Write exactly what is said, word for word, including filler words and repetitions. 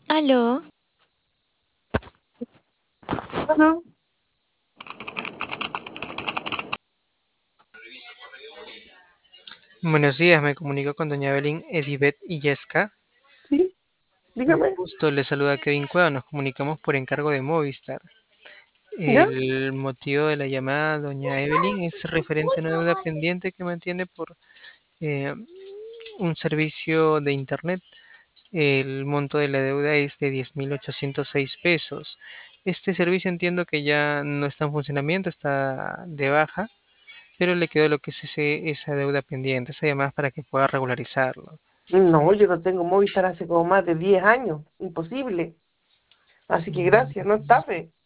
Aló, Bueno, Buenos días, me comunico con doña Evelyn, Edibet y Yesca. sí, Mucho dígame, gusto, le saluda Kevin Cueva, nos comunicamos por encargo de Movistar. ¿ya? El motivo de la llamada, doña Evelyn, es referente a una deuda pendiente que mantiene por eh, un servicio de Internet. El monto de la deuda es de diez mil ochocientos seis pesos. Este servicio entiendo que ya no está en funcionamiento, está de baja, pero le quedó lo que es ese, esa deuda pendiente, esa llamada es para que pueda regularizarlo. No, yo no tengo Movistar hace como más de diez años, imposible. Así que gracias, no es tarde.